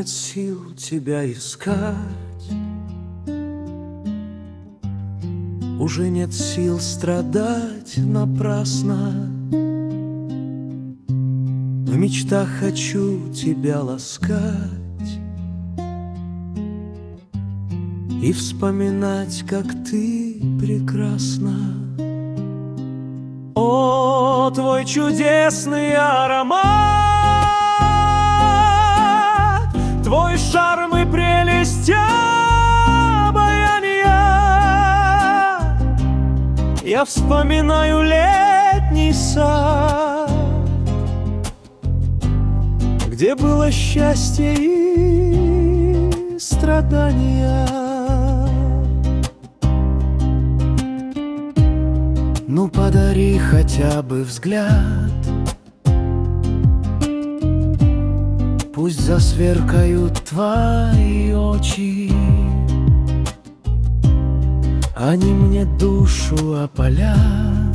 сил тебя искать, уже нет сил страдать напрасно. В мечтах хочу тебя ласкать и вспоминать, как ты прекрасна. О, твой чудесный аромат, твой шарм и прелесть обаяния. Я вспоминаю летний сад, где было счастье и страдания. Ну, подари хотя бы взгляд, пусть засверкают твои очи, они мне душу опалят,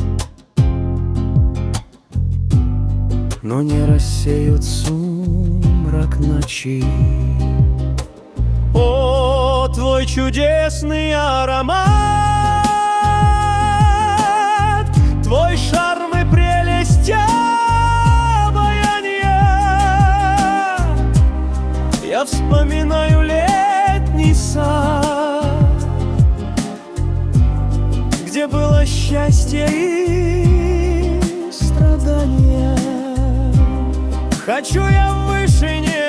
но не рассеют сумрак ночи. О, твой чудесный аромат, твой шарм и прелесть обаяния. Я вспоминаю летний сад, где было счастье и страдания. Хочу я выше не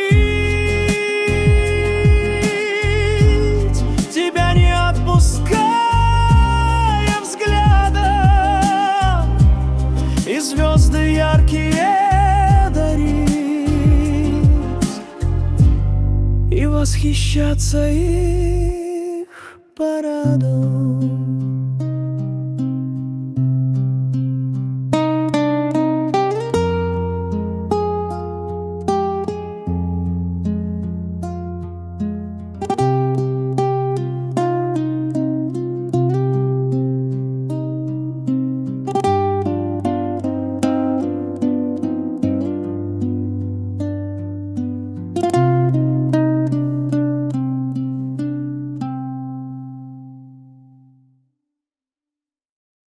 парить, тебя не отпуская взгляда, и звезды яркие дарить, и восхищаться их парадом.